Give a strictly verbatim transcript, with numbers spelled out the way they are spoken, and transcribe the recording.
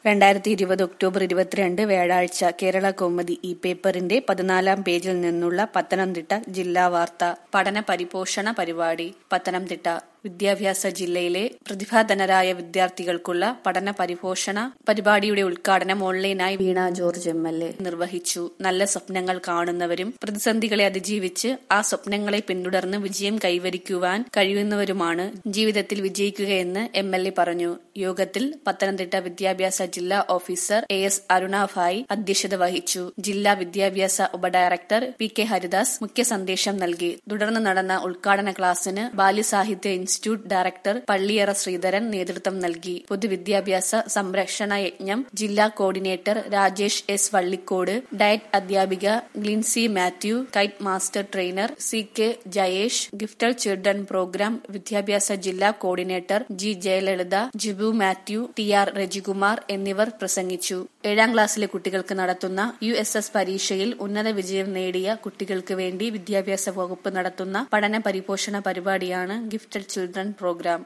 രണ്ടായിരത്തി ഇരുപത് ഒക്ടോബർ ഇരുപത്തിരണ്ട് വ്യാഴാഴ്ച കേരള കൗമുദി ഈ പേപ്പറിന്റെ പതിനാലാം പേജിൽ നിന്നുള്ള പത്തനംതിട്ട ജില്ലാ വാർത്ത. പഠന പരിപോഷണ പരിപാടി. പത്തനംതിട്ട വിദ്യാഭ്യാസ ജില്ലയിലെ പ്രതിഭാധനരായ വിദ്യാർത്ഥികൾക്കുള്ള പഠന പരിപോഷണ പരിപാടിയുടെ ഉദ്ഘാടനം ഓൺലൈനായി Veena George M L A നിർവഹിച്ചു. നല്ല സ്വപ്നങ്ങൾ കാണുന്നവരും പ്രതിസന്ധികളെ അതിജീവിച്ച് ആ സ്വപ്നങ്ങളെ പിന്തുടർന്ന് വിജയം കൈവരിക്കുവാൻ കഴിയുന്നവരുമാണ് ജീവിതത്തിൽ വിജയിക്കുകയെന്ന് എം എൽ എ പറഞ്ഞു. യോഗത്തിൽ പത്തനംതിട്ട വിദ്യാഭ്യാസ ജില്ലാ ഓഫീസർ എ എസ് അരുണാഭായ് അധ്യക്ഷത വഹിച്ചു. ജില്ലാ വിദ്യാഭ്യാസ ഉപഡയറക്ടർ പി കെ ഹരിദാസ് മുഖ്യ സന്ദേശം നൽകി. തുടർന്ന് നടന്ന ഉദ്ഘാടന ക്ലാസിന് ബാല്യസാഹിത്യ ഇൻസ്റ്റിറ്റ്യൂട്ട് ഡയറക്ടർ പള്ളിയറ ശ്രീധരൻ നേതൃത്വം നൽകി. പൊതുവിദ്യാഭ്യാസ സംരക്ഷണ യജ്ഞം ജില്ലാ coordinator Rajesh S Vallikkode, DIET അധ്യാപിക Glincy Mathew, KITE master trainer C K Jayesh, gifted children programme വിദ്യാഭ്യാസ ജില്ലാ coordinator G Jayalalitha, Jibu Mathew, T R Rajikumar എന്നിവർ പ്രസംഗിച്ചു. ഏഴാം ക്ലാസ്സിലെ കുട്ടികൾക്ക് നടത്തുന്ന യു എസ് എസ് പരീക്ഷയിൽ ഉന്നത വിജയം നേടിയ കുട്ടികൾക്ക് വേണ്ടി വിദ്യാഭ്യാസ വകുപ്പ് നടത്തുന്ന പഠന പരിപോഷണ പരിപാടിയാണ് ഗിഫ്റ്റഡ് ചിൽഡ്രൻ പ്രോഗ്രാം.